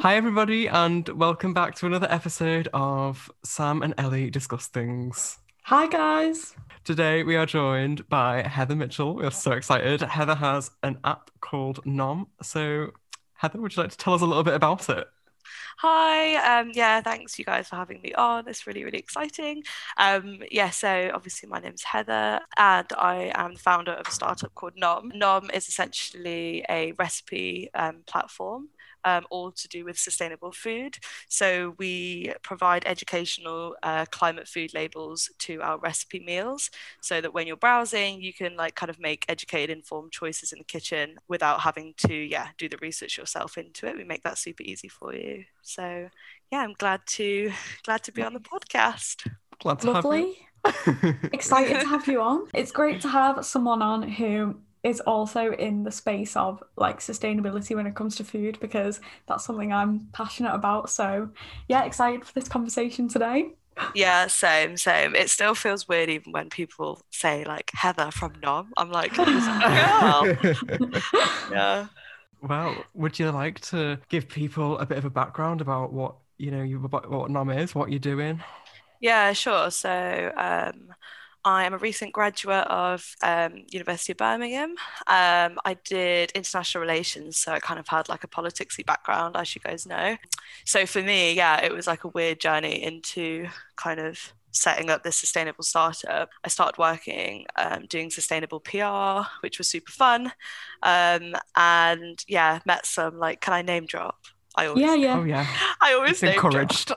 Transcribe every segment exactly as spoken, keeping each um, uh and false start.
Hi, everybody, and welcome back to another episode of Sam and Ellie Discuss Things. Hi, guys. Today, we are joined by Heather Mitchell. We are so excited. Heather has an app called Nom. So, Heather, would you like to tell us a little bit about it? Hi, um, yeah, thanks you guys for having me on. It's really, really exciting. Um, yeah, so obviously my name's Heather and I am the founder of a startup called Nom. Nom is essentially a recipe um, platform, um, all to do with sustainable food. So we provide educational uh, climate food labels to our recipe meals so that when you're browsing, you can like kind of make educated, informed choices in the kitchen without having to, yeah, do the research yourself into it. We make that super easy for you. So yeah, I'm glad to glad to be on the podcast. Glad to Lovely. have you. Excited to have you on. It's great to have someone on who is also in the space of like sustainability when it comes to food, because that's something I'm passionate about. So yeah, excited for this conversation today. Yeah, same, same. It still feels weird even when people say like Heather from Nom. I'm like, who's that girl? Yeah. Well, would you like to give people a bit of a background about what, you know, you about what Nom is, what you're doing? Yeah, sure. So um, I am a recent graduate of um, University of Birmingham. Um, I did international relations, so I kind of had like a politicsy background, as you guys know. So for me, yeah, it was like a weird journey into kind of setting up this sustainable startup. I started working um, doing sustainable P R, which was super fun. Um, and yeah, met some like, can I name drop? I always Yeah, yeah. Oh, yeah. I always It's name drop. encouraged.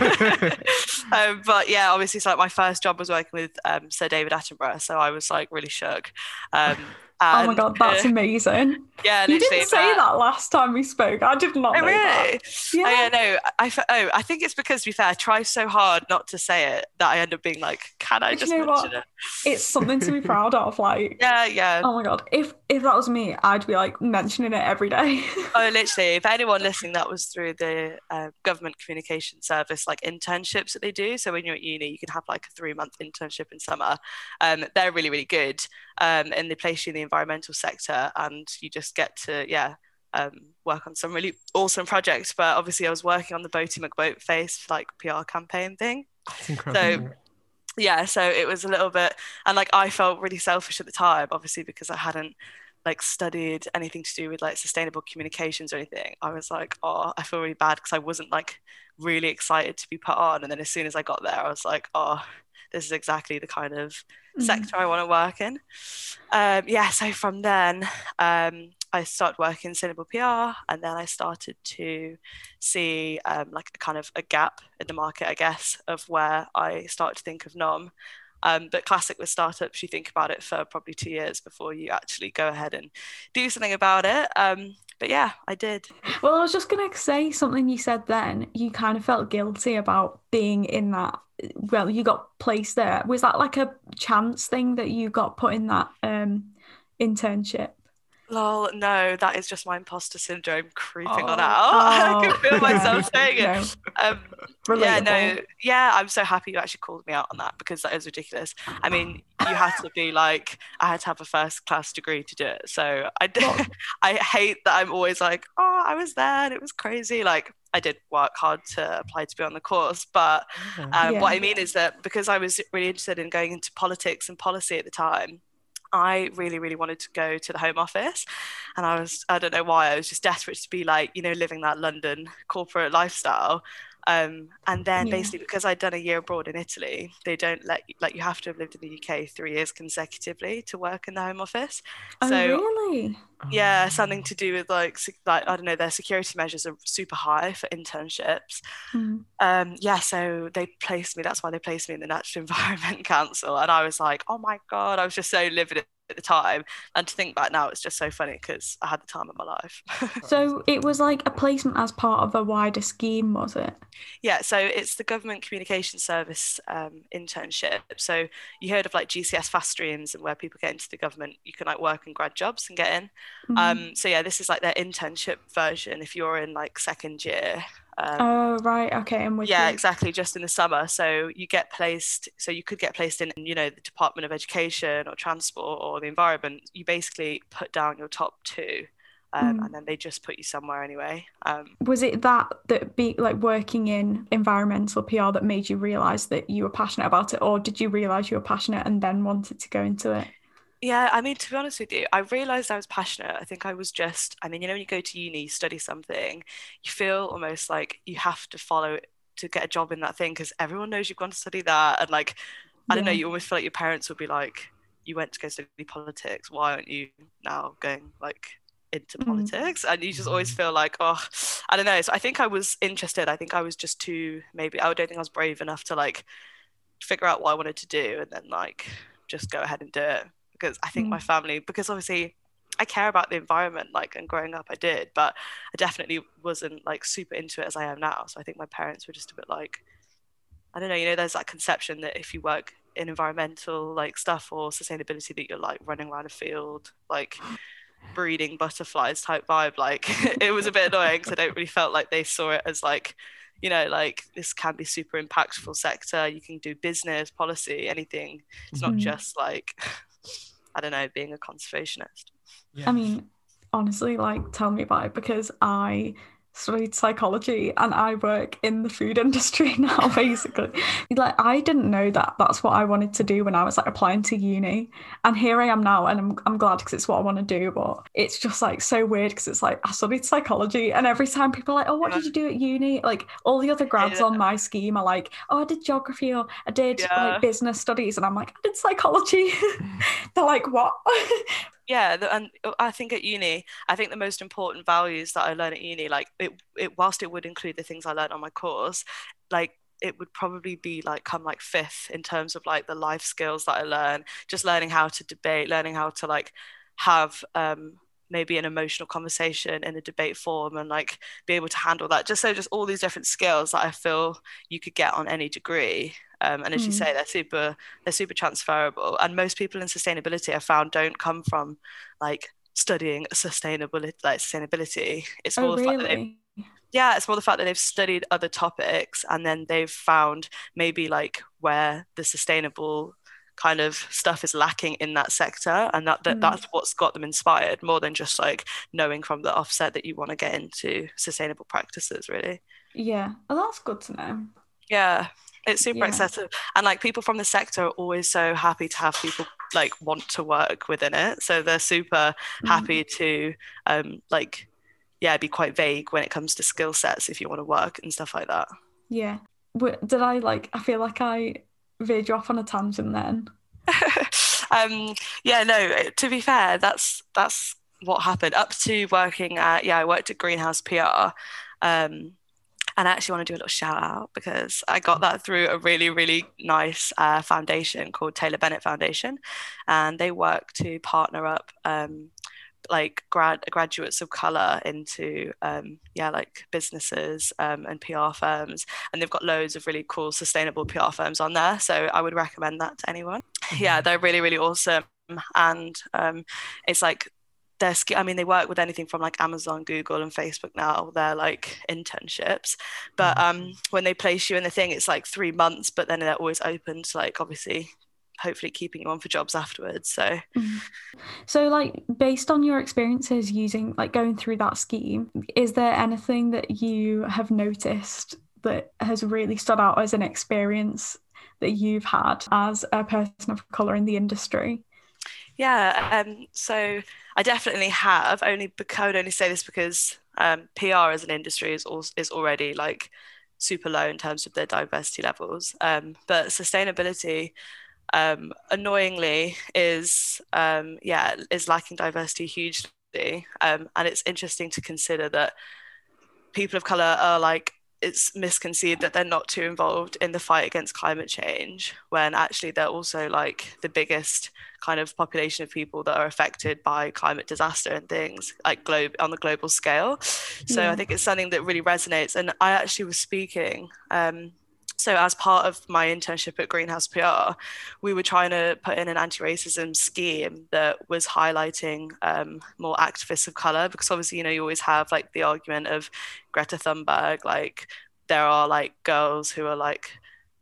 um, but yeah, obviously, so like my first job was working with um, Sir David Attenborough, so I was like really shook. Um, Oh my and God, that's uh, amazing. yeah, You literally didn't say that. that last time we spoke. I did not Oh know that. really? Yeah. Oh yeah, no. I fe- oh, I think it's because, to be fair, I try so hard not to say it that I end up being like, can I But just you know mention what? it? It's something to be proud of. Like, Yeah, yeah. oh my God, if if that was me, I'd be like mentioning it every day. Oh, literally, if anyone listening, that was through the uh, government communication service, like internships that they do. So when you're at uni, you can have like a three month internship in summer. Um, they're really, really good. Um, and they place you in the environmental sector and you just get to, yeah, um, work on some really awesome projects. But obviously, I was working on the Boaty McBoatface like P R campaign thing. That's So incredible. yeah, so it was a little bit, and like I felt really selfish at the time, obviously, because I hadn't like studied anything to do with like sustainable communications or anything. I was like, oh, I feel really bad because I wasn't like really excited to be put on. And then as soon as I got there, I was like, oh, this is exactly the kind of Mm. sector I want to work in. Um, yeah, so from then, um, I started working in sustainable P R, and then I started to see um, like a kind of a gap in the market, I guess, of where I started to think of Nom. Um, but classic with startups, you think about it for probably two years before you actually go ahead and do something about it. Um, but yeah, I did. Well, I was just gonna say something you said then. You kind of felt guilty about being in that. Well, you got placed there. Was that like a chance thing that you got put in that um internship? Lol, no, that is just my imposter syndrome creeping on Oh. out. I can Oh, feel yeah. myself saying it. No, Um, yeah, no, relatable. yeah, I'm so happy you actually called me out on that because that is ridiculous. I mean, you had to be like, I had to have a first class degree to do it. So I did, Well, I hate that I'm always like, oh, I was there and it was crazy. Like, I did work hard to apply to be on the course, but Yeah. um, what yeah. I mean is that because I was really interested in going into politics and policy at the time, I really, really wanted to go to the Home Office. And I was, I don't know why, I was just desperate to be like, you know, living that London corporate lifestyle. Um, and then Yeah. basically because I'd done a year abroad in Italy, they don't let you, like you have to have lived in the U K three years consecutively to work in the Home Office. Oh, So really? yeah, something Um, to do with like like I don't know, their security measures are super high for internships. Mm. Um, yeah, so they placed me. That's why they placed me in the Natural Environment Council, and I was like, oh my God, I was just so livid at the time. And to think back now, it's just so funny because I had the time of my life. So it was like a placement as part of a wider scheme, was it? Yeah, so it's the Government Communication Service um, internship. So you heard of like G C S fast streams and where people get into the government, you can like work and grad jobs and get in. Mm. Um, so yeah, this is like their internship version if you're in like second year. Um, Oh, right. Okay, I'm with yeah, you. exactly, just in the summer. So you get placed, so you could get placed in, you know, the Department of Education or Transport or the Environment. You basically put down your top two Um, Mm. and then they just put you somewhere anyway. Um, Was it that that be like working in environmental P R that made you realize that you were passionate about it, or did you realize you were passionate and then wanted to go into it? yeah, I mean, to be honest with you, I realized I was passionate. I think I was just, I mean, you know, when you go to uni, you study something, you feel almost like you have to follow it to get a job in that thing because everyone knows you've gone to study that. And like, I don't know, Yeah. you almost feel like your parents would be like, you went to go study politics. Why aren't you now going like into Mm. politics? And you just always feel like, oh, I don't know. So I think I was interested. I think I was just too, maybe, I don't think I was brave enough to like figure out what I wanted to do and then like just go ahead and do it. Because I think Mm. my family, because obviously I care about the environment, like, and growing up I did, but I definitely wasn't like super into it as I am now. So I think my parents were just a bit like, I don't know, you know, there's that conception that if you work in environmental like stuff or sustainability that you're like running around a field, like breeding butterflies type vibe. Like it was a bit annoying because I don't really felt like they saw it as like, you know, like this can be super impactful sector. You can do business, policy, anything. It's not Mm. just like, I don't know, being a conservationist. Yeah. I mean, honestly, like, tell me about it because I studied psychology and I work in the food industry now, basically. Like, I didn't know that that's what I wanted to do when I was like applying to uni. And here I am now, and I'm, I'm glad because it's what I want to do. But it's just like so weird because it's like I studied psychology, and every time people are like, oh, what did you do at uni? Like, all the other grads Yeah. on my scheme are like, oh, I did geography or I did Yeah. like business studies. And I'm like, I did psychology. They're like, what? Yeah, the, and I think at uni, I think the most important values that I learned at uni, like it, it, whilst it would include the things I learned on my course, like it would probably be like come like fifth in terms of like the life skills that I learned, just learning how to debate, learning how to like have um, maybe an emotional conversation in a debate form and like be able to handle that. Just so just all these different skills that I feel you could get on any degree. Um, and as you Mm. say, they're super, they're super transferable. And most people in sustainability I found don't come from like studying sustainability, like sustainability. It's more Oh, the fact that they've, really? yeah, it's more the fact that they've studied other topics and then they've found maybe like where the sustainable kind of stuff is lacking in that sector, and that, that Mm. that's what's got them inspired more than just like knowing from the offset that you want to get into sustainable practices, really. Yeah. Oh, that's good to know. Yeah, it's super Yeah. accessible, and like people from the sector are always so happy to have people like want to work within it, so they're super Mm. happy to um like yeah be quite vague when it comes to skill sets if you want to work and stuff like that. Yeah. But did I like, I feel like I veered you off on a tangent then. um yeah no to be fair, that's that's what happened up to working at, yeah I worked at Greenhouse P R. um And I actually want to do a little shout out because I got that through a really, really nice uh, foundation called Taylor Bennett Foundation. And they work to partner up um, like grad graduates of color into um, yeah like businesses um, and P R firms. And they've got loads of really cool sustainable P R firms on there. So I would recommend that to anyone. Yeah, they're really, really awesome. And um, it's like their I mean, they work with anything from like Amazon, Google, and Facebook now. They're like internships, but um, when they place you in the thing, it's like three months. But then they're always open to like obviously, hopefully, keeping you on for jobs afterwards. So, Mm. So, like, based on your experiences using, like, going through that scheme, is there anything that you have noticed that has really stood out as an experience that you've had as a person of colour in the industry? yeah, um, so I definitely have. Only because I would only say this because um, P R as an industry is also, is already like super low in terms of their diversity levels. Um, but sustainability, um, annoyingly, is um, yeah is lacking diversity hugely. Um, and it's interesting to consider that people of color are like it's misconceived that they're not too involved in the fight against climate change when actually they're also like the biggest kind of population of people that are affected by climate disaster and things like globe on the global scale. So Yeah. I think it's something that really resonates. And I actually was speaking um so as part of my internship at Greenhouse P R, we were trying to put in an anti-racism scheme that was highlighting um, more activists of colour, because obviously, you know, you always have like the argument of Greta Thunberg, like there are like girls who are like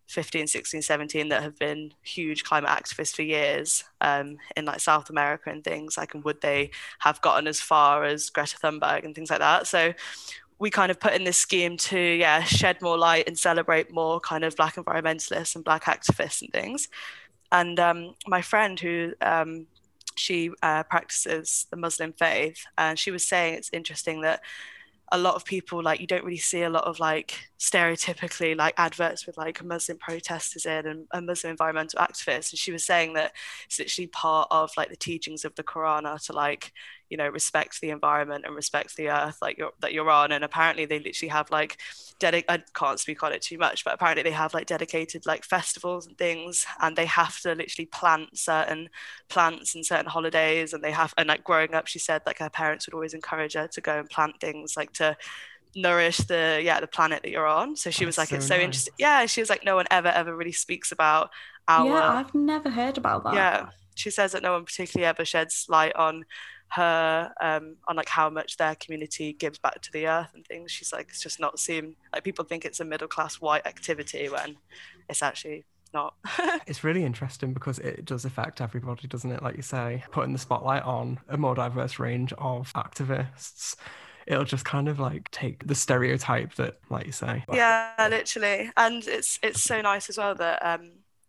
fifteen, sixteen, seventeen that have been huge climate activists for years um, in like South America and things like, and would they have gotten as far as Greta Thunberg and things like that? So we kind of put in this scheme to yeah shed more light and celebrate more kind of Black environmentalists and Black activists and things. And um, my friend who um, she uh, practices the Muslim faith, and she was saying it's interesting that a lot of people, like, you don't really see a lot of like stereotypically like adverts with like Muslim protesters in and, and Muslim environmental activists. And she was saying that it's literally part of like the teachings of the Quran are to like, you know, respect the environment and respect the earth like you're, that you're on. And apparently they literally have like dedic- I can't speak on it too much, but apparently they have like dedicated like festivals and things, and they have to literally plant certain plants and certain holidays. And they have, and like growing up, she said like her parents would always encourage her to go and plant things like to nourish the yeah the planet that you're on. So she was like, so it's so nice. interesting. Yeah, she was like, no one ever ever really speaks about our Yeah, I've never heard about that. yeah she says that no one particularly ever sheds light on her um on like how much their community gives back to the earth and things. She's like, it's just not seen, like people think it's a middle class white activity when it's actually not. It's really interesting because it does affect everybody, doesn't it? Like you say, putting the spotlight on a more diverse range of activists, it'll just kind of like take the stereotype that, like you say. Yeah, literally. And it's it's so nice as well that um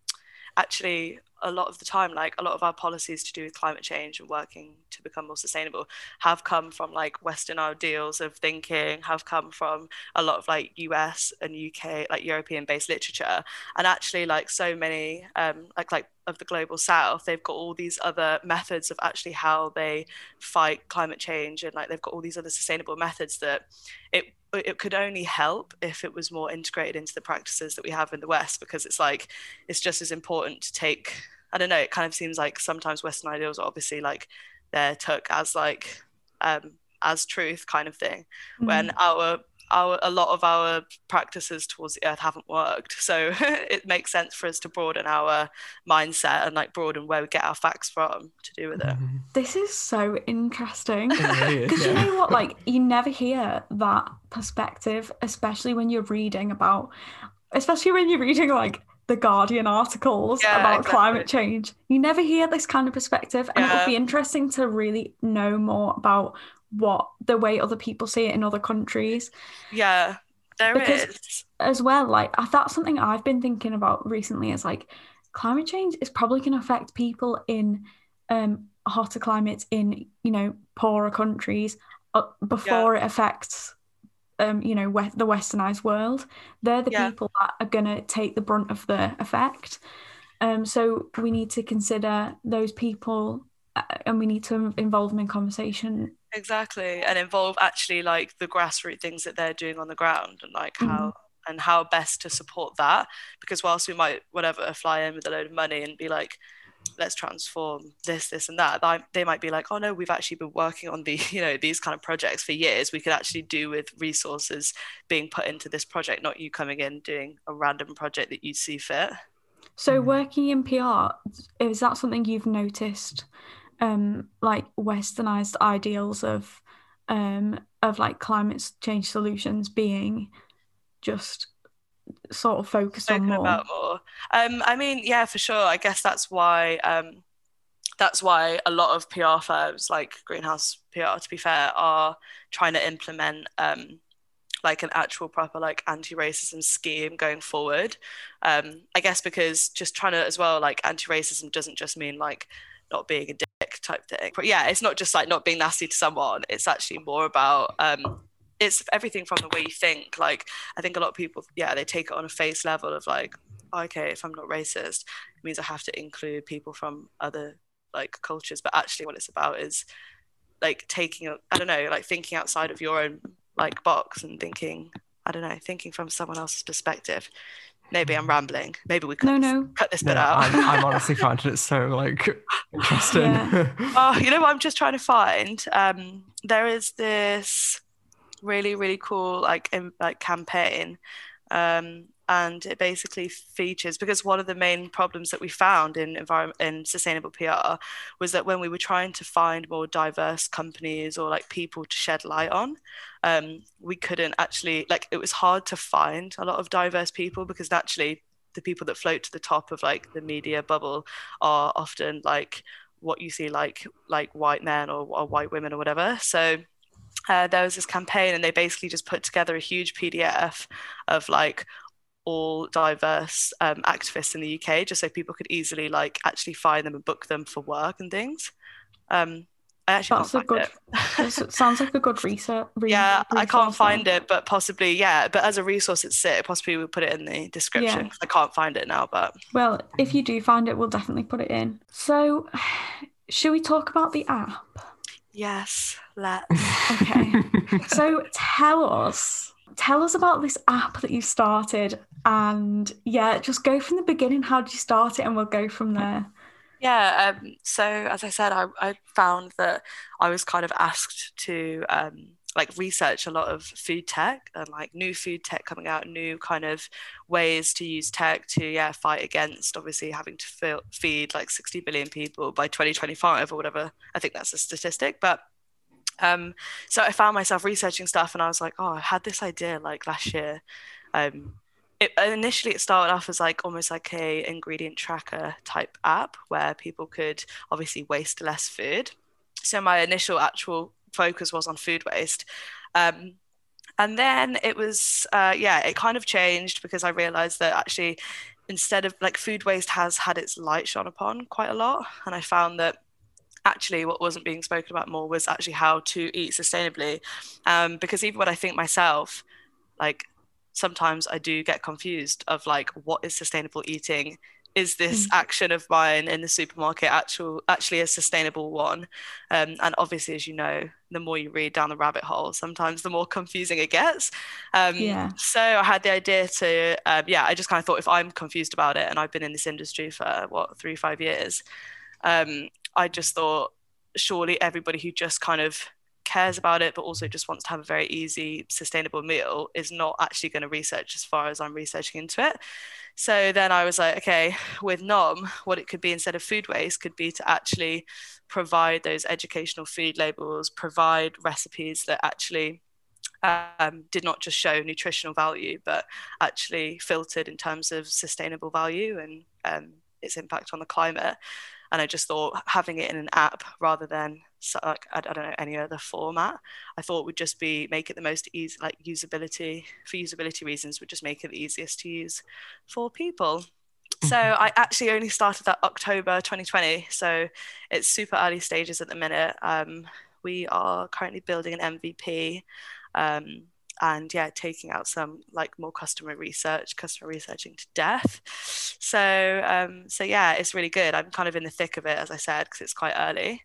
actually a lot of the time, like a lot of our policies to do with climate change and working to become more sustainable have come from like Western ideals of thinking, have come from a lot of like U S and U K, like European based literature. And actually like so many um like like of the global south, they've got all these other methods of actually how they fight climate change, and like they've got all these other sustainable methods that it it could only help if it was more integrated into the practices that we have in the West, because it's like it's just as important to take, I don't know, it kind of seems like sometimes Western ideals are obviously like they're took as like um as truth kind of thing, mm. when our our a lot of our practices towards the earth haven't worked. So it makes sense for us to broaden our mindset and like broaden where we get our facts from to do with it. This is so interesting. Because really is, yeah. you know what, like you never hear that perspective, especially when you're reading about, especially when you're reading like the Guardian articles yeah, about exactly. climate change. You never hear this kind of perspective, and yeah. it would be interesting to really know more about what the way other people see it in other countries. Yeah, there because is. As well, like that's something I've been thinking about recently, is like climate change is probably going to affect people in um hotter climates in, you know, poorer countries uh, before yeah. it affects um you know we- the westernized world. They're the yeah. people that are going to take the brunt of the effect. Um so we need to consider those people, uh, and we need to involve them in conversation. Exactly, and involve actually like the grassroots things that they're doing on the ground, and like how mm-hmm. and how best to support that. Because whilst we might whatever fly in with a load of money and be like, let's transform this, this and that, they might be like, oh no, we've actually been working on the, you know, these kind of projects for years. We could actually do with resources being put into this project, not you coming in doing a random project that you see fit. So working in P R, is that something you've noticed? Um, like westernized ideals of um of like climate change solutions being just sort of focused Spoken on more. About more. Um, I mean, yeah, for sure. I guess that's why um, that's why a lot of P R firms, like Greenhouse P R, to be fair, are trying to implement um, like an actual proper like anti-racism scheme going forward. Um, I guess because just trying to as well, like anti-racism doesn't just mean like not being a dick type thing. But yeah, it's not just like not being nasty to someone. It's actually more about um, it's everything from the way you think. Like I think a lot of people, yeah, they take it on a face level of like, oh, okay, if I'm not racist, it means I have to include people from other like cultures. But actually what it's about is like taking, I don't know, like thinking outside of your own like box and thinking, I don't know, thinking from someone else's perspective. Maybe I'm rambling. Maybe we could no, no. cut this no, bit out. I'm, I'm honestly finding it so like interesting. Yeah. Oh, you know what I'm just trying to find? Um, there is this really, really cool like in, like campaign, um, and it basically features, because one of the main problems that we found in environment in sustainable P R was that when we were trying to find more diverse companies or like people to shed light on, um, we couldn't actually, like it was hard to find a lot of diverse people because naturally the people that float to the top of like the media bubble are often like what you see like like white men or, or white women or whatever. So uh, there was this campaign, and they basically just put together a huge P D F of like all diverse um, activists in the U K, just so people could easily like actually find them and book them for work and things. Um, I actually That's can't a good. find It sounds like a good research. Re- yeah, I can't resource find there. it, but possibly, yeah. But as a resource, it's sick. Possibly we'll put it in the description. Yeah. 'cause I can't find it now, but Well, if you do find it, we'll definitely put it in. So, should we talk about the app? yes, let's. Okay. So tell us, tell us about this app that you started, and yeah, just go from the beginning. How did you start it, and we'll go from there. Yeah, um, so as I said, I, I found that I was kind of asked to um, like research a lot of food tech and like new food tech coming out, new kind of ways to use tech to yeah fight against obviously having to fill, feed like sixty billion people by twenty twenty-five or whatever. I think that's a statistic, but um, so I found myself researching stuff, and I was like, oh, I had this idea like last year. Um, it, initially it started off as like almost like a ingredient tracker type app where people could obviously waste less food. So my initial actual focus was on food waste. Um, and then it was, uh, yeah, it kind of changed because I realized that actually instead of like food waste has had its light shone upon quite a lot. And I found that actually what wasn't being spoken about more was actually how to eat sustainably. Um, because even when I think myself, like sometimes I do get confused of like, what is sustainable eating? Is this action of mine in the supermarket actual actually a sustainable one? Um, and obviously, as you know, the more you read down the rabbit hole, sometimes the more confusing it gets. Um, Yeah. So I had the idea to, um, yeah, I just kind of thought if I'm confused about it, and I've been in this industry for what, three, five years, um, I just thought surely everybody who just kind of cares about it but also just wants to have a very easy sustainable meal is not actually going to research as far as I'm researching into it. So then I was like, okay, with Nom, what it could be instead of food waste could be to actually provide those educational food labels, provide recipes that actually um, did not just show nutritional value but actually filtered in terms of sustainable value and um, its impact on the climate. And I just thought having it in an app rather than like I don't know any other format, I thought would just be make it the most easy, like usability for usability reasons, would just make it the easiest to use for people. So I actually only started that October twenty twenty, so it's super early stages at the minute. Um, we are currently building an M V P. Um, and yeah, taking out some like more customer research, customer researching to death. So um, so yeah, it's really good. I'm kind of in the thick of it, as I said, because it's quite early.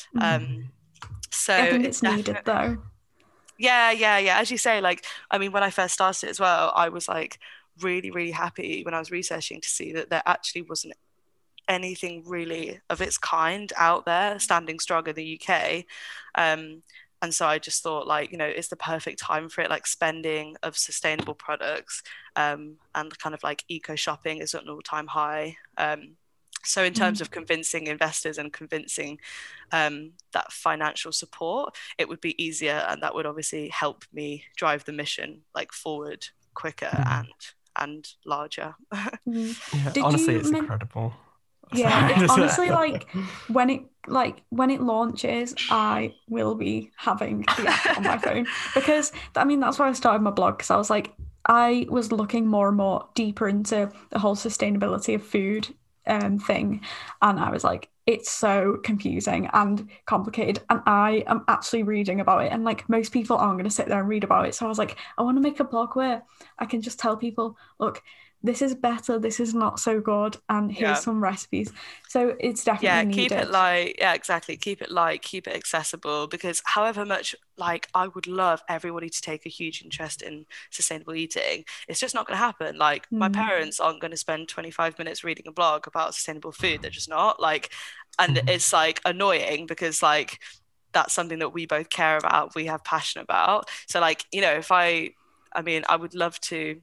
Um, so I think it's, it's needed though. Yeah, yeah, yeah. As you say, like, I mean, when I first started as well, I was like really, really happy when I was researching to see that there actually wasn't anything really of its kind out there standing strong in the U K. Um, and so I just thought, like, you know, it's the perfect time for it, like spending of sustainable products um, and kind of like eco shopping is at an all-time high. Um, so in terms mm. of convincing investors and convincing um, that financial support, it would be easier, and that would obviously help me drive the mission like forward quicker mm. and and larger. Yeah, honestly, it's men- incredible. Yeah, it's honestly like when it like when it launches, I will be having the app on my phone because I mean that's why I started my blog, because I was like I was looking more and more deeper into the whole sustainability of food um thing, and I was like, it's so confusing and complicated, and I am actually reading about it, and like most people aren't going to sit there and read about it. So I was like, I want to make a blog where I can just tell people, look, this is better, this is not so good, and here's yeah. some recipes. So it's definitely yeah needed. Keep it light. Yeah, exactly, keep it light, keep it accessible, because however much like I would love everybody to take a huge interest in sustainable eating, it's just not going to happen. Like mm. my parents aren't going to spend twenty-five minutes reading a blog about sustainable food. They're just not, like, and mm. it's like annoying because like that's something that we both care about, we have passion about. So like, you know, if I I mean I would love to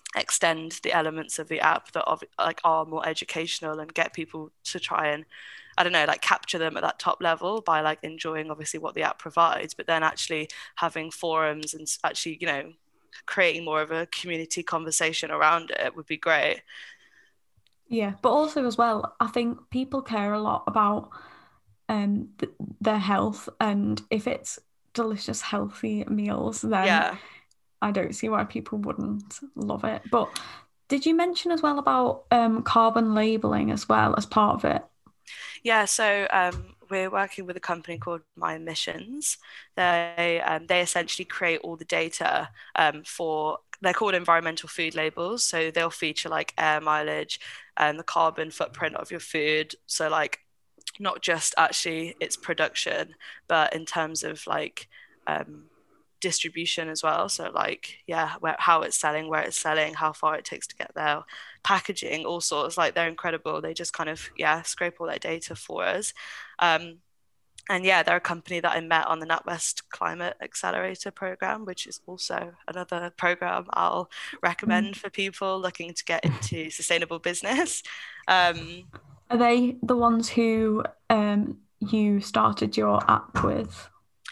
extend the elements of the app that are like are more educational and get people to try and I don't know like capture them at that top level by like enjoying obviously what the app provides, but then actually having forums and actually, you know, creating more of a community conversation around it would be great. Yeah, but also as well, I think people care a lot about um th- their health, and if it's delicious, healthy meals, then Yeah. I don't see why people wouldn't love it. But did you mention as well about um carbon labeling as well as part of it? Yeah, so um, we're working with a company called My Emissions. They um, they essentially create all the data um, for, they're called environmental food labels. So they'll feature like air mileage and the carbon footprint of your food. So like not just actually its production, but in terms of like um, distribution as well. So like, yeah, where, how it's selling, where it's selling, how far it takes to get there, packaging, all sorts. Like they're incredible. They just kind of, yeah, scrape all that data for us. Um, and yeah, they're a company that I met on the NatWest Climate Accelerator program, which is also another program I'll recommend for people looking to get into sustainable business. Um, Are they the ones who um you started your app with?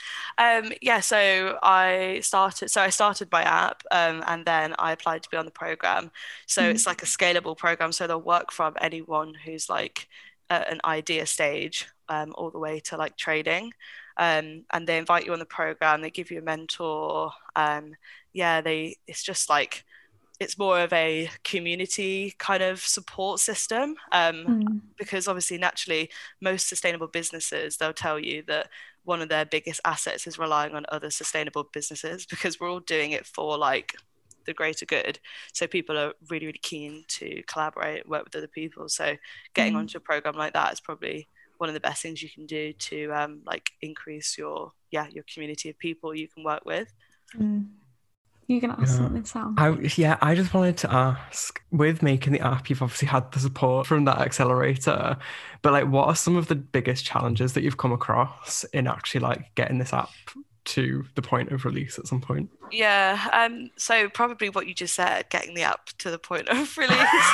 Um, yeah, so I started. So I started my app, um, and then I applied to be on the program. So Mm. it's like a scalable program. So they'll work from anyone who's like at an idea stage, um, all the way to like trading. Um, and they invite you on the program. They give you a mentor. Um, yeah, they. It's just like it's more of a community kind of support system. Um, Mm. because obviously, naturally, most sustainable businesses, they'll tell you that one of their biggest assets is relying on other sustainable businesses, because we're all doing it for like the greater good. So people are really, really keen to collaborate, work with other people. So getting Mm. onto a program like that is probably one of the best things you can do to um, like increase your, yeah, your community of people you can work with. Mm. You can ask Yeah. something, Sam. I, yeah, I just wanted to ask, with making the app, you've obviously had the support from that accelerator, but like, what are some of the biggest challenges that you've come across in actually like getting this app to the point of release at some point? Yeah, um, so probably what you just said, getting the app to the point of release.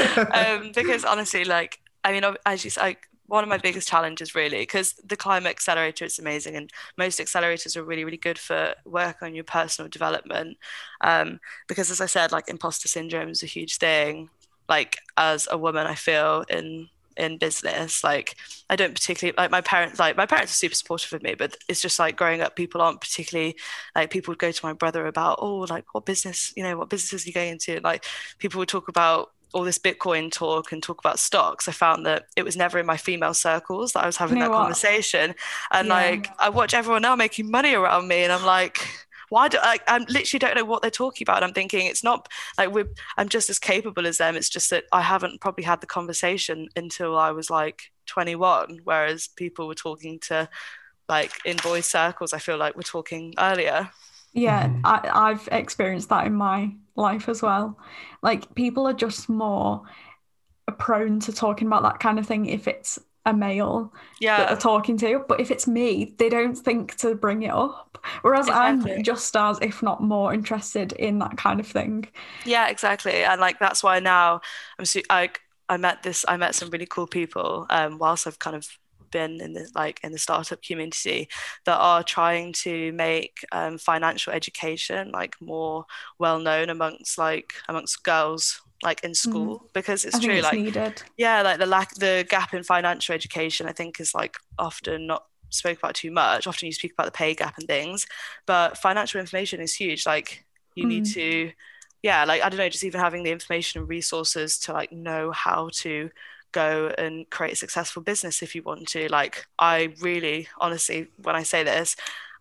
um, because honestly, like, I mean, as you said, one of my biggest challenges really, because the Climate Accelerator is amazing, and most accelerators are really, really good for work on your personal development. Um, because as I said, like imposter syndrome is a huge thing. Like as a woman, I feel in in business, like I don't particularly like my parents, like my parents are super supportive of me, but it's just like growing up, people aren't particularly like, people would go to my brother about, oh, like what business, you know, what businesses are you going into? Like people would talk about all this Bitcoin talk and talk about stocks. I found that it was never in my female circles that I was having You know that what? conversation. And Yeah. like I watch everyone now making money around me, and I'm like, why do I, I literally don't know what they're talking about. And I'm thinking it's not like we're, I'm just as capable as them. It's just that I haven't probably had the conversation until I was like twenty-one, whereas people were talking to like in boys' circles, I feel like we're talking earlier. Yeah, Mhm. I, I've experienced that in my life as well. Like people are just more prone to talking about that kind of thing if it's a male that they're Yeah, talking to. But if it's me, they don't think to bring it up. Whereas I'm exactly. just as, if not more, interested in that kind of thing. Yeah, exactly. And like that's why now I'm su- I I met this I met some really cool people um whilst I've kind of been in the like in the startup community that are trying to make um, financial education like more well known amongst like amongst girls like in Mm. school, because it's I think true it's like needed. yeah, like the lack the gap in financial education I think is like often not spoke about too much. Often you speak about the pay gap and things, but financial information is huge. Like you need Mm. to, yeah, like I don't know, just even having the information and resources to like know how to go and create a successful business if you want to. Like I really honestly, when I say this,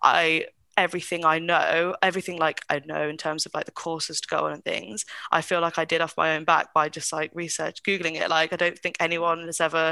I everything I know, everything like I know in terms of like the courses to go on and things, I feel like I did off my own back by just like research, Googling it. Like I don't think anyone has ever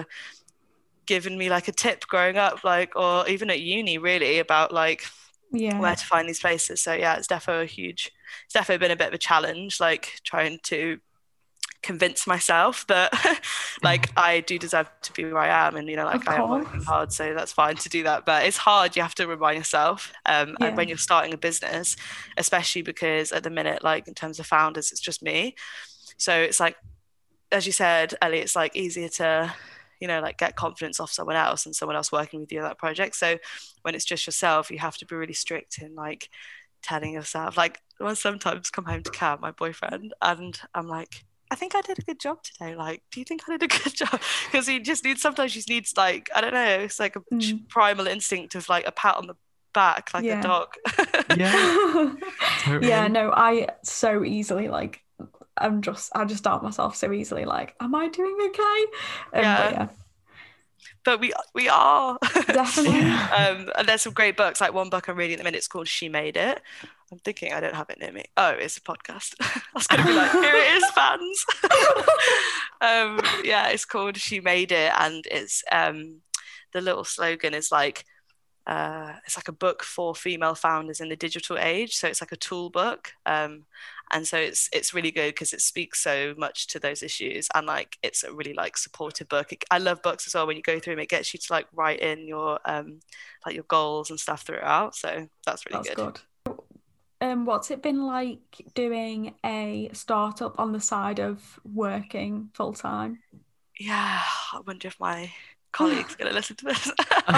given me like a tip growing up, like, or even at uni really about like Yeah. where to find these places. So yeah, it's definitely a huge, it's definitely been a bit of a challenge, like trying to convince myself that like I do deserve to be where I am, and you know like Of I am course. working hard, so that's fine to do that, but it's hard. You have to remind yourself, um, Yeah. and when you're starting a business, especially because at the minute like in terms of founders it's just me, so it's like as you said Ellie, it's like easier to you know like get confidence off someone else and someone else working with you on that project. So when it's just yourself, you have to be really strict in like telling yourself, like I sometimes come home to Cam, my boyfriend, and I'm like, I think I did a good job today. Like, do you think I did a good job? Because you just need, sometimes you just needs like, I don't know, it's like a Mm. primal instinct of like a pat on the back, like Yeah. a dog. Yeah, totally. Yeah, no, I so easily like I'm just I just doubt myself so easily. Like, am I doing okay? Um, Yeah. But yeah, But we we are. definitely. Yeah. Um, and there's some great books. Like one book I'm reading at the minute, it's called She Made It. I'm thinking I don't have it near me. Oh, it's a podcast. I was going to be like, here it is, fans. um, yeah, it's called She Made It, and it's um, the little slogan is like, uh, it's like a book for female founders in the digital age. So it's like a tool book. Um, and so it's it's really good because it speaks so much to those issues, and like it's a really like supportive book. It, I love books as well when you go through them. It gets you to like write in your um like your goals and stuff throughout. So that's really That's good. good. Um, what's it been like doing a startup on the side of working full time? Yeah, I wonder if my colleagues are going to listen to this.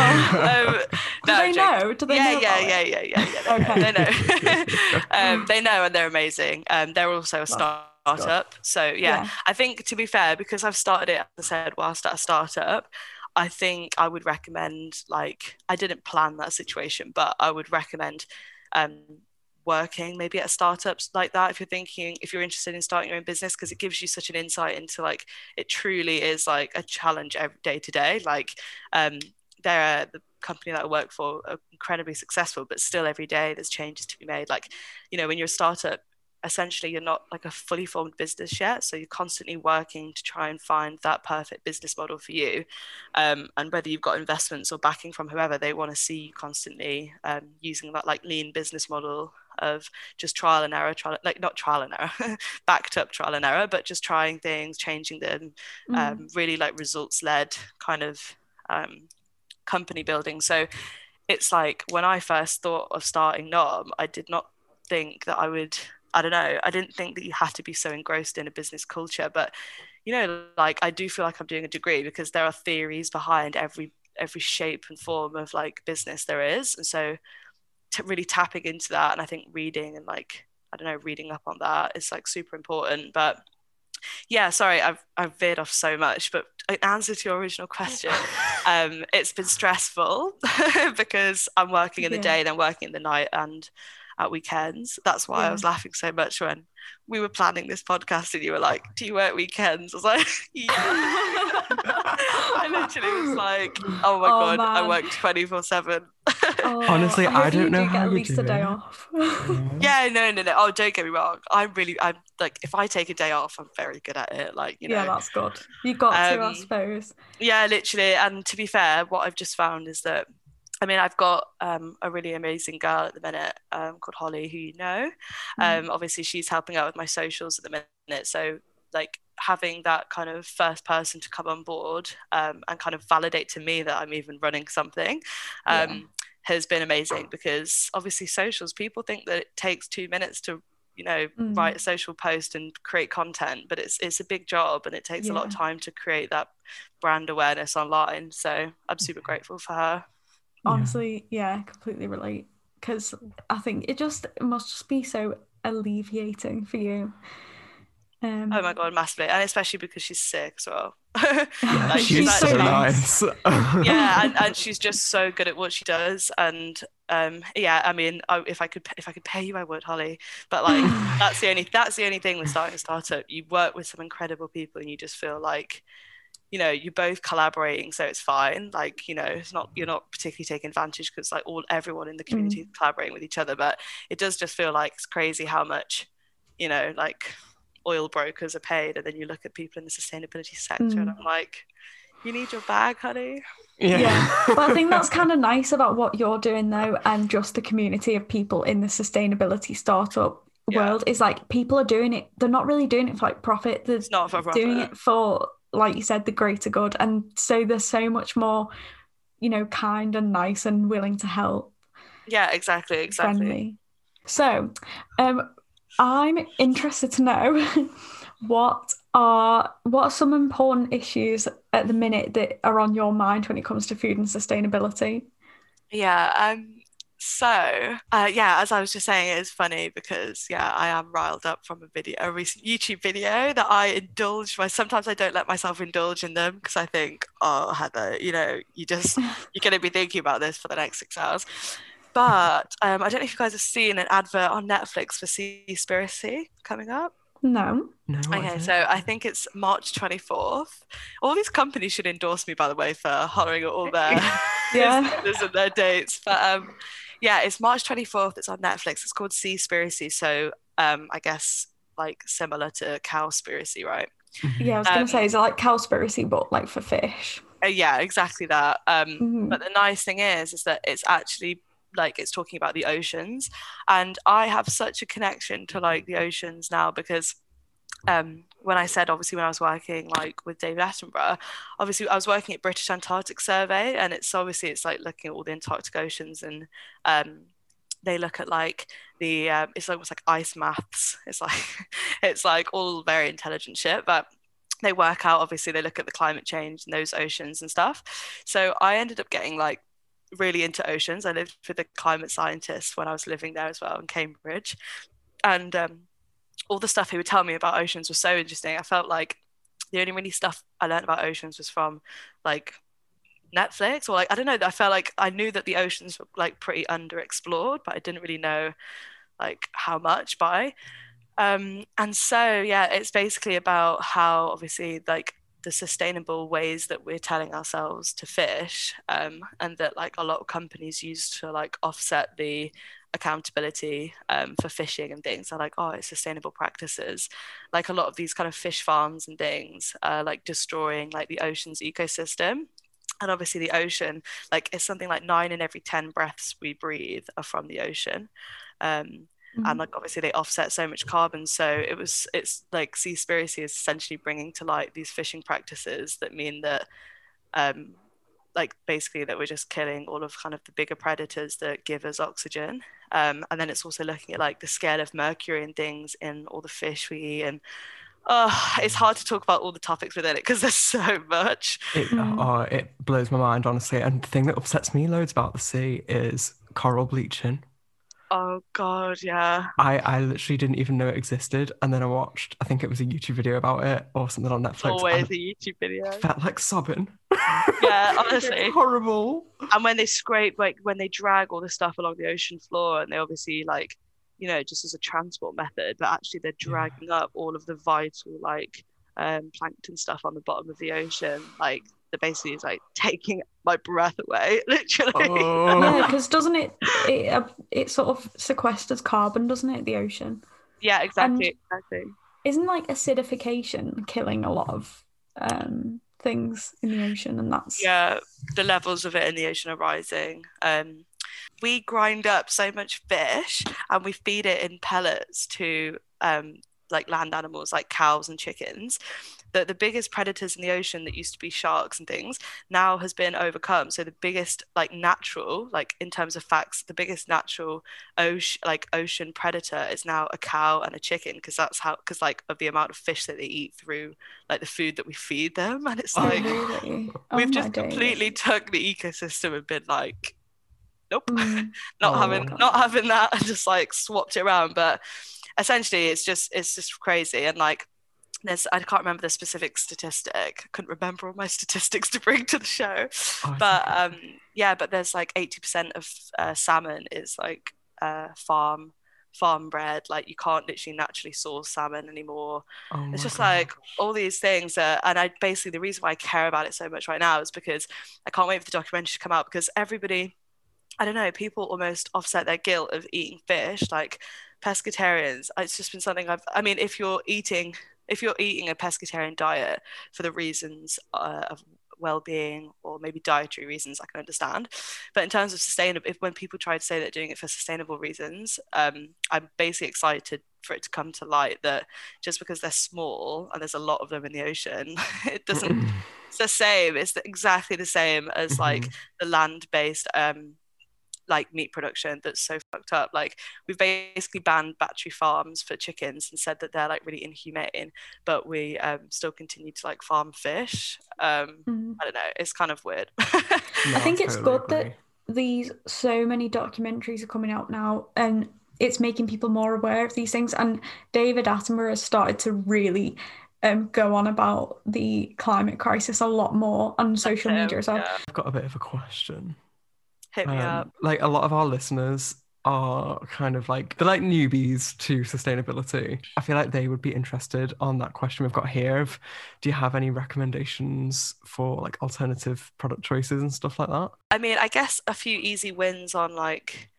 Oh. um, Do no, they I'm know? joking. Do they yeah, know yeah, about yeah, it? yeah, yeah, yeah, They Okay. know. They know. um, they know, and they're amazing. Um, they're also a That's startup. So yeah, Yeah. I think to be fair, because I've started it, as I said, whilst at a startup, I think I would recommend, like, I didn't plan that situation, but I would recommend um, working maybe at startups like that if you're thinking, if you're interested in starting your own business, because it gives you such an insight into like, it truly is like a challenge every day to day. Like um, they're the company that I work for are incredibly successful, but still every day there's changes to be made. Like, you know, when you're a startup, essentially you're not like a fully formed business yet, so you're constantly working to try and find that perfect business model for you, um, and whether you've got investments or backing from whoever, they want to see you constantly um, using that like lean business model of just trial and error, trial, like not trial and error, backed up trial and error, but just trying things, changing them, Mm. um, really like results led kind of um, company building. So it's like when I first thought of starting Nom, I did not think that I would, I don't know, I didn't think that you had to be so engrossed in a business culture. But, you know, like I do feel like I'm doing a degree because there are theories behind every every shape and form of like business there is. And so to really tapping into that, and I think reading and like, I don't know, reading up on that is like super important. But yeah, sorry, I've I've veered off so much, but in answer to your original question, um, it's been stressful because I'm working in the Yeah. day, then working in the night and at weekends. That's why I was Yeah. laughing so much when we were planning this podcast and you were like, do you work weekends? I was like, yeah. I literally was like, oh my Oh, God, I man. work twenty-four seven. Oh, Honestly, I, hope I don't you know do how get at you least do a day it. off. Yeah, no, no, no. Oh, don't get me wrong. I'm really, I'm like, if I take a day off, I'm very good at it. Like, you know. Yeah, that's good. You got to, I Um, suppose. Yeah, literally. And to be fair, what I've just found is that, I mean, I've got um, a really amazing girl at the minute um, called Holly, who you know. Mm. Um, obviously, she's helping out with my socials at the minute. So, like, having that kind of first person to come on board um, and kind of validate to me that I'm even running something um, Yeah. has been amazing, because obviously, socials, people think that it takes two minutes to, you know, Mm. write a social post and create content, but it's it's a big job and it takes a lot of Yeah. time to create that brand awareness online. So I'm super grateful for her. Honestly, yeah, completely relate. Because I think it just it must just be so alleviating for you. Um, Oh my God, massively. And especially because she's sick as well. Yeah, Like, she's, she's so so nice. nice. yeah, and, and she's just so good at what she does. And um, yeah, I mean, I, if I could if I could pay you, I would, Holly. But like, that's the only that's the only thing with starting a startup. You work with some incredible people, and you just feel like, you know, you're both collaborating, so it's fine. Like, you know, it's not, you're not particularly taking advantage because like all everyone in the community Mm. is collaborating with each other. But it does just feel like it's crazy how much, you know, like oil brokers are paid, and then you look at people in the sustainability sector Mm. and I'm like, you need your bag, honey. Yeah. Yeah, but I think that's kind of nice about what you're doing though, and just the community of people in the sustainability startup Yeah. world is like, people are doing it, they're not really doing it for like profit, they're It's not for doing profit. it for, like you said, the greater good. And so they're so much more, you know, kind and nice and willing to help, Yeah, exactly, exactly. friendly. So um I'm interested to know what are what are some important issues at the minute that are on your mind when it comes to food and sustainability? Yeah, um, so uh, yeah, as I was just saying, it's funny because yeah, I am riled up from a video, a recent YouTube video that I indulged my. Sometimes I don't let myself indulge in them because I think, oh Heather, you know, you just you're going to be thinking about this for the next six hours. But um, I don't know if you guys have seen an advert on Netflix for Seaspiracy coming up. No. No. what Okay, is it? so I think it's March twenty-fourth. All these companies should endorse me, by the way, for hollering at all their Yeah. businesses and their dates. But um, yeah, it's March twenty-fourth. It's on Netflix. It's called Seaspiracy. So um, I guess like similar to Cowspiracy, right? Mhm. Yeah, I was Um, gonna say, is it like Cowspiracy, but like for fish? Uh, yeah, exactly that. Um, Mhm. but the nice thing is, is that it's actually like it's talking about the oceans, and I have such a connection to like the oceans now because um, when I said obviously when I was working like with David Attenborough, obviously I was working at British Antarctic Survey, and it's obviously it's like looking at all the Antarctic oceans, and um, they look at like the um, it's almost like ice maths. It's like it's like all very intelligent shit, but they work out obviously they look at the climate change and those oceans and stuff. So I ended up getting like really into oceans. I lived with a climate scientist when I was living there as well in Cambridge, and um, all the stuff he would tell me about oceans was so interesting. I felt like the only really stuff I learned about oceans was from like Netflix, or like I don't know. I felt like I knew that the oceans were like pretty underexplored, but I didn't really know like how much by. Um, and so yeah, it's basically about how obviously like the sustainable ways that we're telling ourselves to fish, um, and that like a lot of companies use to like offset the accountability um, for fishing and things are like, oh, it's sustainable practices. Like a lot of these kind of fish farms and things are like destroying like the ocean's ecosystem. And obviously the ocean, like it's something like nine in every ten breaths we breathe are from the ocean. Um, and like obviously they offset so much carbon, so it was it's like Seaspiracy is essentially bringing to light these fishing practices that mean that um like basically that we're just killing all of kind of the bigger predators that give us oxygen, um and then it's also looking at like the scale of mercury and things in all the fish we eat, and oh, it's hard to talk about all the topics within it because there's so much. It, Mm. oh, it blows my mind, honestly. And the thing that upsets me loads about the sea is coral bleaching. Oh god, yeah. I, I literally didn't even know it existed. And then I watched, I think it was a YouTube video about it or something on Netflix. Always and a YouTube video. I felt like sobbing. Yeah, honestly. It's horrible. And when they scrape, like when they drag all the stuff along the ocean floor, and they obviously like, you know, just as a transport method, but actually they're dragging up all of the vital like um, plankton stuff on the bottom of the ocean. Like that basically is like taking my breath away, literally. Oh. Yeah, because doesn't it, it uh, it sort of sequesters carbon, doesn't it, the ocean? Yeah, exactly, And exactly. isn't like acidification killing a lot of um, things in the ocean, and that's Yeah, the levels of it in the ocean are rising. Um, we grind up so much fish and we feed it in pellets to um, like land animals like cows and chickens, that the biggest predators in the ocean that used to be sharks and things now has been overcome. So the biggest like natural, like in terms of facts, the biggest natural ocean like ocean predator is now a cow and a chicken, because that's how because like of the amount of fish that they eat through like the food that we feed them. And it's Oh, like really? Oh we've my just days. completely took the ecosystem and been like, nope, Mm. not Oh. having not having that, and just like swapped it around. But essentially it's just it's just crazy. And like there's I can't remember the specific statistic. I couldn't remember all my statistics to bring to the show. Oh, it's But okay. um yeah, but there's like eighty percent of uh, salmon is like uh farm farm bred. Like you can't literally naturally source salmon anymore. Oh It's my just God. like all these things uh, and I basically the reason why I care about it so much right now is because I can't wait for the documentary to come out, because everybody, I don't know, people almost offset their guilt of eating fish, like pescatarians. It's just been something I've, I mean, if you're eating, if you're eating a pescatarian diet for the reasons uh, of well-being or maybe dietary reasons, I can understand. But in terms of sustainable, if when people try to say they're doing it for sustainable reasons, um, I'm basically excited for it to come to light that just because they're small and there's a lot of them in the ocean, it doesn't, it's the same. It's exactly the same as like Mhm. the land-based um, like meat production that's so fucked up. Like we've basically banned battery farms for chickens and said that they're like really inhumane, but we um, still continue to like farm fish. Um, Mm. I don't know, it's kind of weird. No, I think it's totally good that agree. these so many documentaries are coming out now, and it's making people more aware of these things. And David Attenborough has started to really um, go on about the climate crisis a lot more on social him, media as well. yeah. I've got a bit of a question. Hit me Um, up. like a lot of our listeners are kind of like, they're like newbies to sustainability. I feel like they would be interested on that question we've got here of, do you have any recommendations for like alternative product choices and stuff like that? I mean, I guess a few easy wins on like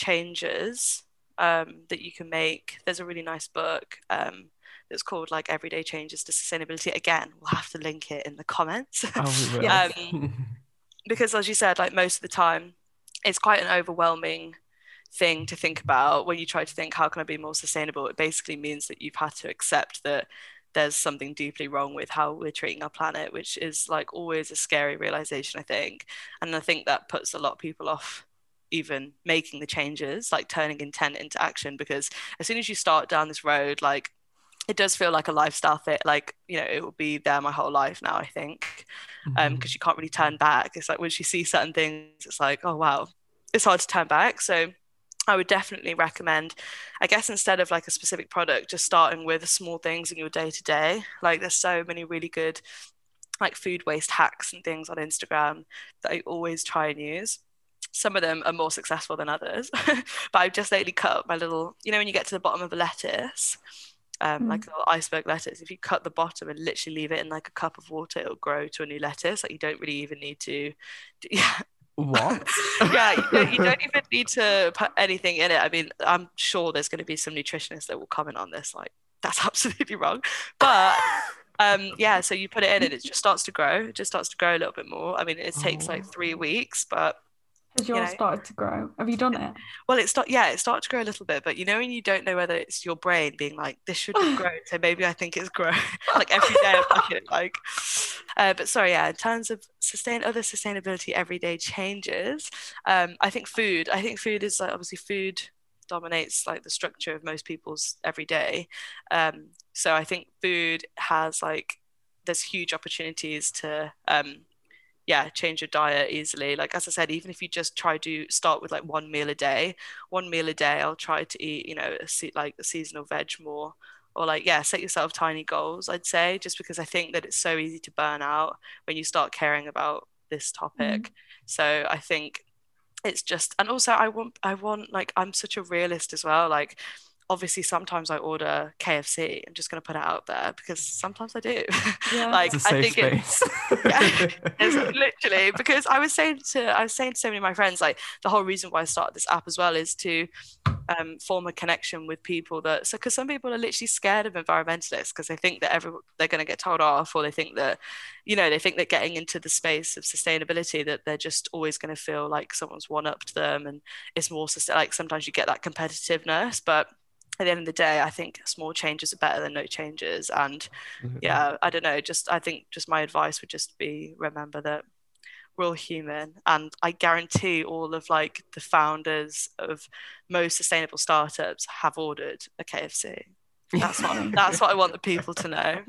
changes um, that you can make. There's a really nice book um, that's called like Everyday Changes to Sustainability. Again, we'll have to link it in the comments. Oh, we will. Yes. um, because as you said, like most of the time, it's quite an overwhelming thing to think about when you try to think, how can I be more sustainable? It basically means that you've had to accept that there's something deeply wrong with how we're treating our planet, which is like always a scary realization, I think. And I think that puts a lot of people off even making the changes, like turning intent into action, because as soon as you start down this road, like it does feel like a lifestyle fit, like, you know, it will be there my whole life now, I think, um because you can't really turn back. It's like once you see certain things, it's like, oh wow, it's hard to turn back. So I would definitely recommend, I guess, instead of like a specific product, just starting with small things in your day to day. Like there's so many really good like food waste hacks and things on Instagram that I always try and use. Some of them are more successful than others, but I've just lately cut up my little, you know, when you get to the bottom of a lettuce, um, Mm. like a little iceberg lettuce, if you cut the bottom and literally leave it in like a cup of water, it'll grow to a new lettuce. Like you don't really even need to, yeah. What? Yeah, you don't, you don't even need to put anything in it. I mean, I'm sure there's going to be some nutritionists that will comment on this, like, that's absolutely wrong. But um, yeah, so you put it in and it just starts to grow. It just starts to grow a little bit more. I mean, it takes like three weeks, but Has you yours know, started to grow? Have you done it? well, it start yeah, it started to grow a little bit, but you know when you don't know whether it's your brain being like, this should have grown, so maybe I think it's grown. Like every day I'm like, like uh, but sorry, yeah, in terms of sustain other sustainability everyday changes, um, I think food, I think food is like, obviously food dominates like the structure of most people's everyday. Um, so I think food has like, there's huge opportunities to um yeah, change your diet easily. Like as I said, even if you just try to start with like one meal a day, one meal a day, I'll try to eat, you know, a se- like a seasonal veg more, or like, yeah, set yourself tiny goals, I'd say, just because I think that it's so easy to burn out when you start caring about this topic. Mm. So I think it's just, and also I want, I want, like, I'm such a realist as well. Like, obviously sometimes I order K F C. I'm just going to put it out there because sometimes I do. Yeah. Like It's a I safe think it, space. yeah, it's literally, because I was saying to I was saying to so many of my friends, like the whole reason why I started this app as well is to um, form a connection with people that, so because some people are literally scared of environmentalists because they think that every they're going to get told off, or they think that, you know, they think that getting into the space of sustainability that they're just always going to feel like someone's one upped them, and it's more like sometimes you get that competitiveness, but at the end of the day, I think small changes are better than no changes. And yeah, I don't know, just I think just my advice would just be, remember that we're all human, and I guarantee all of like the founders of most sustainable startups have ordered a K F C. That's what that's what I want the people to know.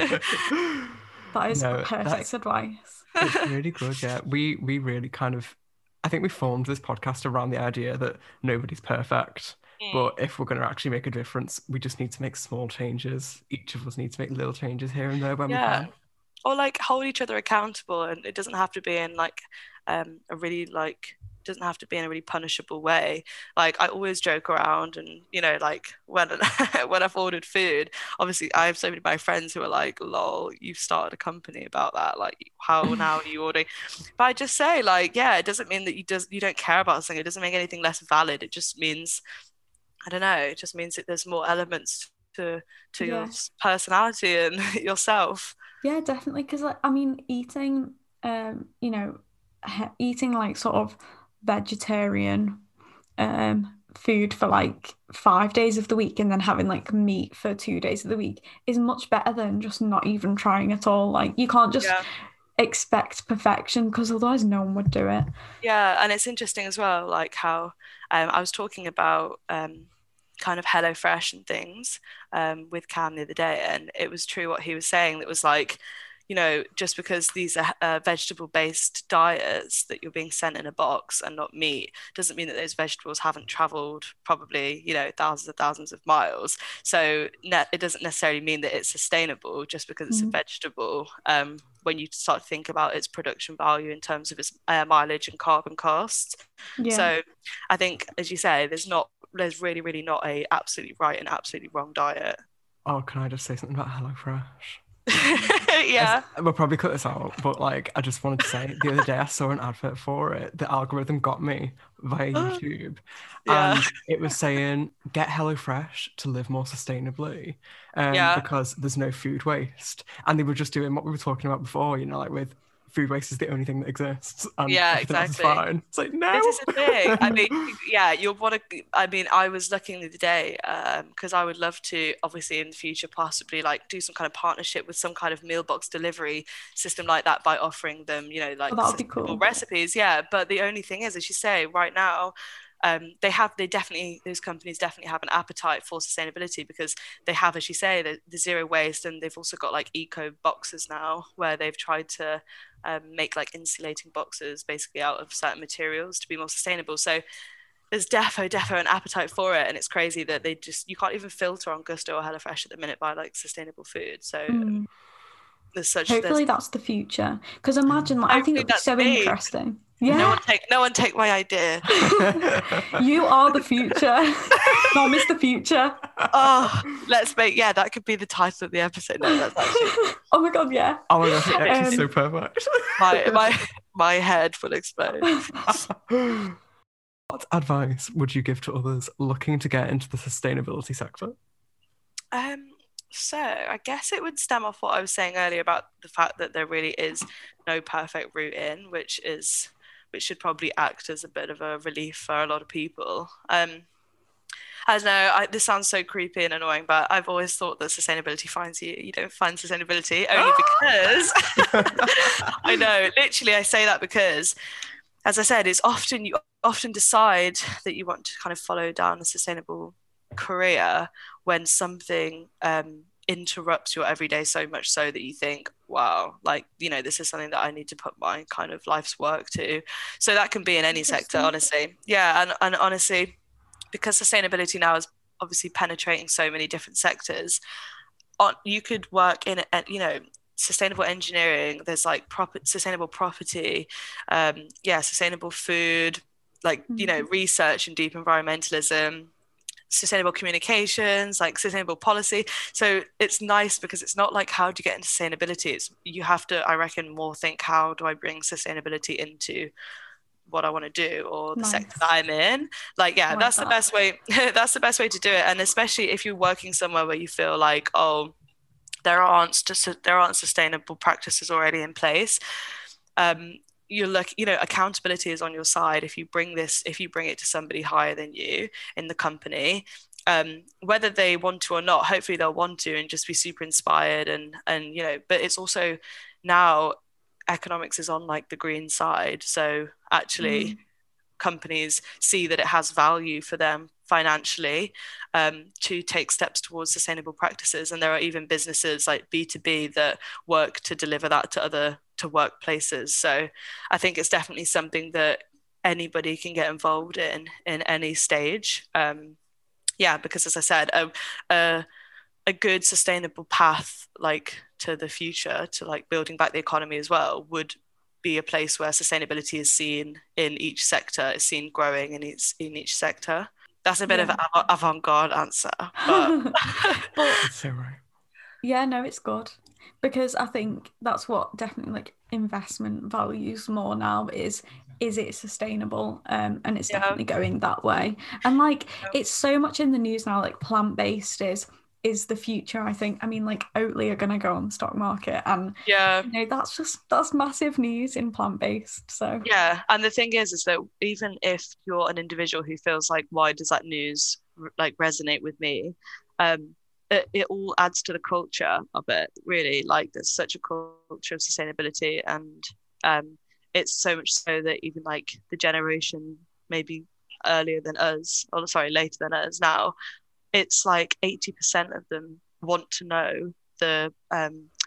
That is No, perfect that's- advice. It's really good, yeah. We we really kind of, I think we formed this podcast around the idea that nobody's perfect. But if we're going to actually make a difference, we just need to make small changes. Each of us needs to make little changes here and there when Yeah. we can. Or like hold each other accountable, and it doesn't have to be in like um a really like doesn't have to be in a really punishable way. Like I always joke around, and you know, like when when I've ordered food, obviously I have so many of my friends who are like, lol, you've started a company about that, like how now are you ordering? But I just say, like, yeah, it doesn't mean that you does you don't care about something. It doesn't make anything less valid. It just means, I don't know, it just means that there's more elements to to Yeah. your personality and yourself. Yeah, definitely. Because like, I mean, eating, um, you know, he- eating like sort of vegetarian, um, food for like five days of the week, and then having like meat for two days of the week is much better than just not even trying at all. Like you can't just Yeah. expect perfection, because otherwise no one would do it. Yeah, and it's interesting as well, like how um, I was talking about um, kind of HelloFresh and things um, with Cam the other day, and it was true what he was saying. That was like, you know, just because these are uh, vegetable-based diets that you're being sent in a box and not meat doesn't mean that those vegetables haven't traveled probably, you know, thousands and thousands of miles. So ne- it doesn't necessarily mean that it's sustainable just because it's mm. a vegetable. Um, when you start to think about its production value in terms of its uh, mileage and carbon costs. Yeah. So I think, as you say, there's not, there's really, really not a absolutely right and absolutely wrong diet. Oh, can I just say something about HelloFresh? Yeah. As, we'll probably cut this out, but like, I just wanted to say, the other day I saw an advert for it. The algorithm got me via YouTube. Yeah. And it was saying, get HelloFresh to live more sustainably um, yeah. because there's no food waste. And they were just doing what we were talking about before, you know, like with food waste is the only thing that exists and yeah, everything exactly. else is fine. It's like, no. This is the thing. I mean, yeah, you'll want to, I mean, I was looking the other day because um, I would love to, obviously in the future, possibly like do some kind of partnership with some kind of meal box delivery system like that by offering them, you know, like oh, that'd be cool. recipes. Yeah. But the only thing is, as you say, right now, Um, they have, they definitely, those companies definitely have an appetite for sustainability because they have, as you say, the, the zero waste, and they've also got like eco boxes now where they've tried to um, make like insulating boxes basically out of certain materials to be more sustainable. So there's defo, defo an appetite for it, and it's crazy that they just, you can't even filter on Gusto or HelloFresh at the minute by like sustainable food. So mm. there's such, hopefully there's, that's the future, because imagine like, I think it'd be so me. interesting. Yeah. No one take no one take my idea. You are the future. Not Mister Future. Oh, let's make yeah, that could be the title of the episode. No, that's actually oh my god, yeah. Oh my gosh, it's actually um, so perfect. my my my head will explode. What advice would you give to others looking to get into the sustainability sector? Um So I guess it would stem off what I was saying earlier about the fact that there really is no perfect route in, which is which should probably act as a bit of a relief for a lot of people. Um, I don't know, I, this sounds so creepy and annoying, but I've always thought that sustainability finds you. You don't find sustainability only because, I know, literally I say that because, as I said, it's often, you often decide that you want to kind of follow down a sustainable career when something um, interrupts your everyday so much so that you think, wow, like, you know, this is something that I need to put my kind of life's work to. So that can be in any sector, honestly. Yeah, and, and honestly, because sustainability now is obviously penetrating so many different sectors, on, you could work in, you know, sustainable engineering, there's like proper, sustainable property, um, yeah, sustainable food, like, mm-hmm. you know, research and deep environmentalism, sustainable communications, like sustainable policy. So it's nice because it's not like, how do you get into sustainability? It's, you have to, I reckon, more think, how do I bring sustainability into what I want to do or the nice. sector that I'm in? Like, yeah, like that's that. the best way. That's the best way to do it. And especially if you're working somewhere where you feel like, oh, there aren't just there aren't sustainable practices already in place. Um, you're like, you know, accountability is on your side if you bring this, if you bring it to somebody higher than you in the company, um, whether they want to or not. Hopefully they'll want to and just be super inspired, and and you know, but it's also now economics is on like the green side, so actually mm. companies see that it has value for them financially um, to take steps towards sustainable practices, and there are even businesses like B two B that work to deliver that to other to workplaces. So I think it's definitely something that anybody can get involved in in any stage. Um, yeah, because as I said, a, a a good sustainable path like to the future, to like building back the economy as well, would be a place where sustainability is seen in each sector, is seen growing in each in each sector. That's a bit yeah. of an av- avant-garde answer, but, but it's so right. Yeah, no, it's good, because I think that's what definitely like investment values more now is is it sustainable, um and it's yeah. definitely going that way. And like yeah. it's so much in the news now, like plant-based is is the future. I think, I mean, like Oatly are going to go on the stock market, and yeah, you know, that's just that's massive news in plant-based. So yeah, and the thing is is that even if you're an individual who feels like, why does that news like resonate with me, um it, it all adds to the culture of it, really. Like, there's such a culture of sustainability, and um it's so much so that even like the generation maybe earlier than us, or sorry later than us now, it's like eighty percent of them want to know the um,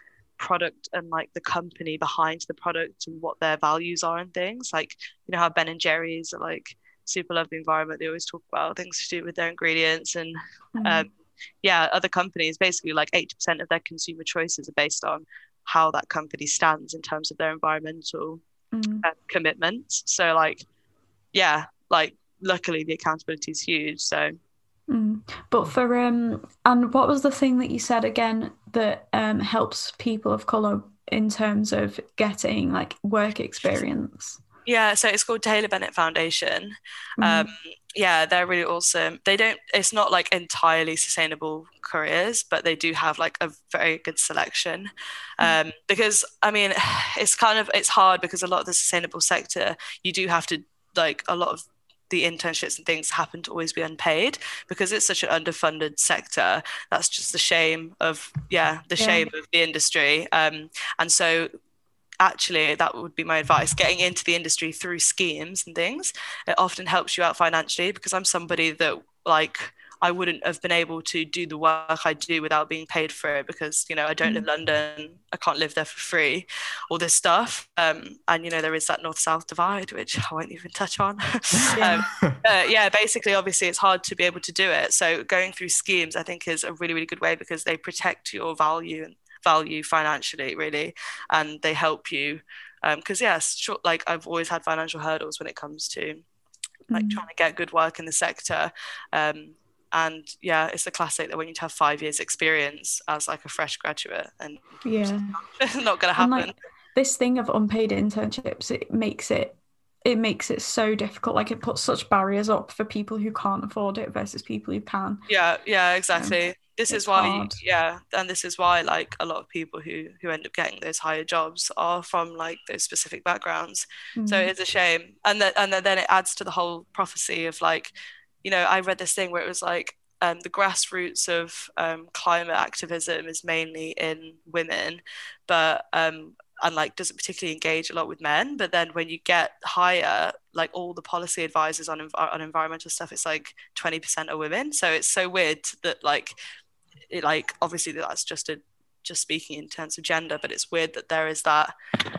product and like the company behind the product and what their values are and things. Like, you know how Ben and Jerry's are like super love the environment, they always talk about things to do with their ingredients, and mm. um, yeah, other companies, basically like eighty percent of their consumer choices are based on how that company stands in terms of their environmental mm. uh, commitments. So like, yeah, like luckily the accountability is huge. So mm. But for um and what was the thing that you said again that um helps people of colour in terms of getting like work experience? Yeah, so it's called Taylor Bennett Foundation. Mm. Um, yeah, they're really awesome. They don't, it's not like entirely sustainable careers, but they do have like a very good selection. Um, mm. Because, I mean, it's kind of, it's hard because a lot of the sustainable sector, you do have to, like a lot of the internships and things happen to always be unpaid because it's such an underfunded sector. That's just the shame of, yeah, the yeah. shame of the industry. Um, and so actually that would be my advice, getting into the industry through schemes and things. It often helps you out financially, because I'm somebody that like I wouldn't have been able to do the work I do without being paid for it, because you know I don't mm. live in London, I can't live there for free, all this stuff, um, and you know there is that north-south divide which I won't even touch on. yeah. um, uh, yeah basically obviously it's hard to be able to do it, so going through schemes I think is a really really good way, because they protect your value and value financially really, and they help you because um, yes sure, like I've always had financial hurdles when it comes to like mm. trying to get good work in the sector, um, and yeah it's the classic that when you have five years experience as like a fresh graduate, and yeah it's not going to happen. And, like, this thing of unpaid internships, it makes it it makes it so difficult. Like it puts such barriers up for people who can't afford it versus people who can. Yeah yeah exactly. Um, This it's is why, hard. yeah, and this is why, like, a lot of people who who end up getting those higher jobs are from like those specific backgrounds. Mm. So it's a shame, and that and then it adds to the whole prophecy of like, you know, I read this thing where it was like, um, the grassroots of um, climate activism is mainly in women, but um, and like doesn't particularly engage a lot with men. But then when you get higher, like all the policy advisors on on environmental stuff, it's like twenty percent are women. So it's so weird that like. It, like obviously that's just a just speaking in terms of gender, but it's weird that there is that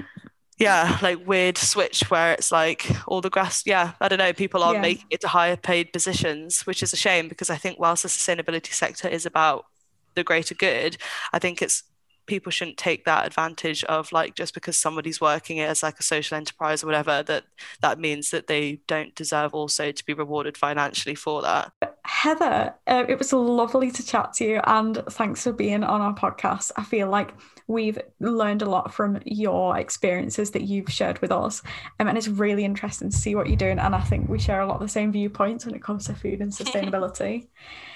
yeah like weird switch where it's like all the grass yeah I don't know people are yeah. making it to higher paid positions, which is a shame, because I think whilst the sustainability sector is about the greater good, I think it's people shouldn't take that advantage of like just because somebody's working it as like a social enterprise or whatever, that that means that they don't deserve also to be rewarded financially for that. Heather, uh, it was lovely to chat to you, and thanks for being on our podcast. I feel like we've learned a lot from your experiences that you've shared with us, um, and it's really interesting to see what you're doing, and I think we share a lot of the same viewpoints when it comes to food and sustainability.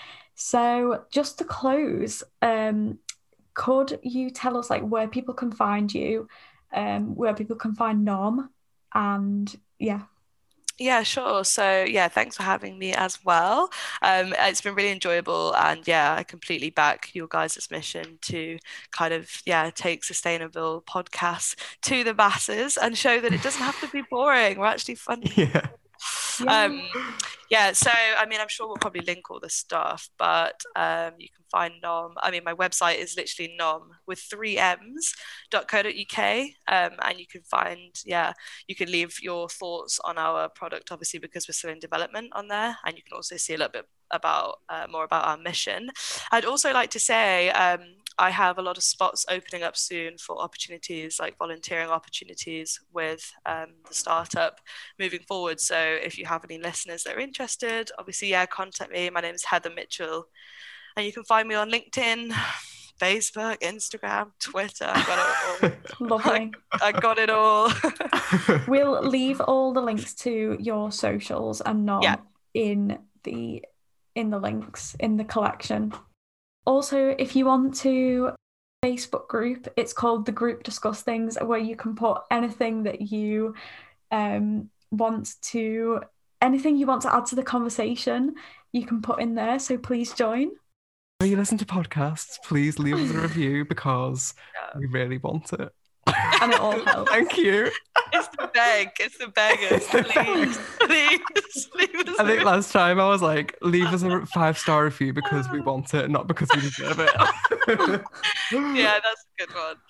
So just to close, um could you tell us like where people can find you, um, where people can find Nom, and yeah. Yeah, sure. So yeah, thanks for having me as well. Um, it's been really enjoyable, and yeah, I completely back your guys' mission to kind of yeah take sustainable podcasts to the masses and show that it doesn't have to be boring. We're actually funny. Yeah. Yeah. Um, yeah, so I mean, I'm sure we'll probably link all the stuff, but um, you can find Nom. I mean, my website is literally nom with three M's dot co dot uk, um, and you can find, yeah, you can leave your thoughts on our product, obviously, because we're still in development on there, and you can also see a little bit about uh, more about our mission. I'd also like to say um, I have a lot of spots opening up soon for opportunities, like volunteering opportunities with um, the startup moving forward. So if you have any listeners that are interested, obviously, yeah, contact me. My name is Heather Mitchell, and you can find me on LinkedIn, Facebook, Instagram, Twitter. I got it all. Lovely. I, I got it all. We'll leave all the links to your socials and Nom yeah. in the in the links in the collection. Also, if you want to Facebook group, it's called The Group Discuss Things, where you can put anything that you um, want to, anything you want to add to the conversation, you can put in there. So please join. When you listen to podcasts, please leave us a review, because yeah. we really want it. And it all helps. Thank you. It's the beg. It's the beggars. It's the please, please, leave us. I think last time I was like, leave us a five-star review because we want it, not because we deserve it. Yeah, that's a good one.